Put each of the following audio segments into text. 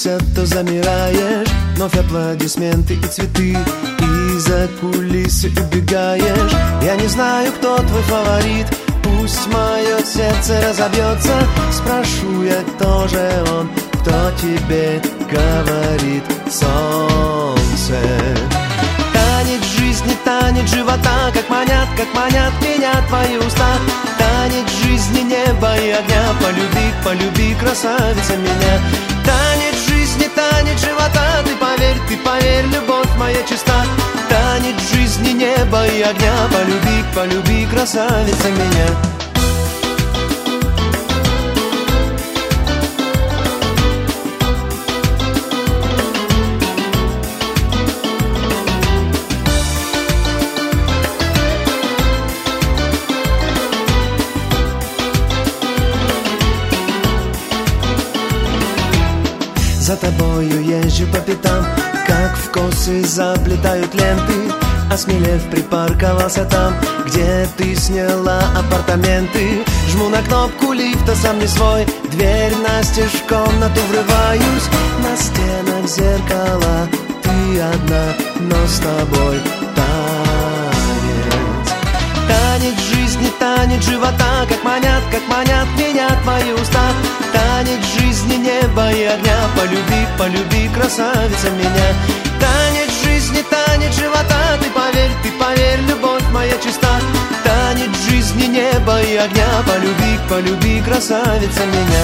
двигаешься, то замираешь. Вновь аплодисменты и цветы, и за кулисы убегаешь. Я не знаю, кто твой фаворит, пусть мое сердце разобьется. Спрошу я, кто же он, кто тебе говорит, солнце. Танец жизни, танец живота, как манят меня твои уста. Танец жизни, неба и огня, полюби, полюби, красавица, меня. Танец жизни, танец живота, ты поверь, любовь моя чиста. Танец жизни, неба и огня, полюби, полюби, красавица, меня. За тобою езжу по пятам, как в косы заплетают ленты. Осмелев, припарковался там, где ты сняла апартаменты. Жму на кнопку лифта, сам не свой, дверь настежь, в комнату врываюсь. На стенах зеркала, ты одна, но с тобой танец. Танец жизни, танец живота, как манят меня твои уста. Танец жизни, неба и огня, полюби, полюби, красавица, меня. Танец жизни, танец живота, ты поверь, любовь моя чиста. Танец жизни, неба и огня, полюби, полюби, красавица, меня.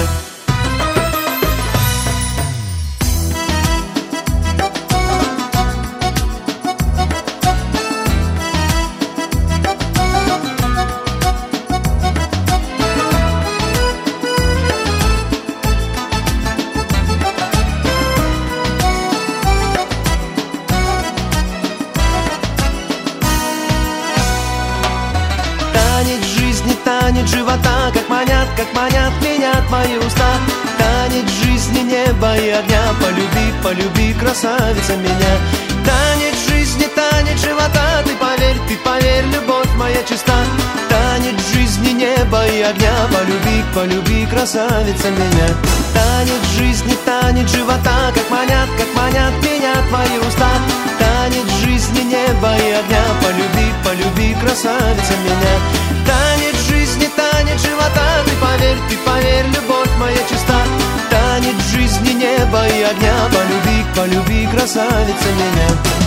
Танец жизни, танец живота, как манят меня твои уста. Танец жизни, неба и огня, полюби, полюби, красавица, меня. Танец жизни, танец живота, ты поверь, любовь моя чиста. Танец жизни, неба и огня, полюби, полюби, красавица, меня. Танец жизни, танец живота, как манят меня твои уста. Танец жизни, неба и огня, полюби, полюби, красавица, меня. Танец жизни, танец живота, ты поверь, любовь моя чиста. Танец жизни, неба и огня, полюби, полюби, красавица, меня.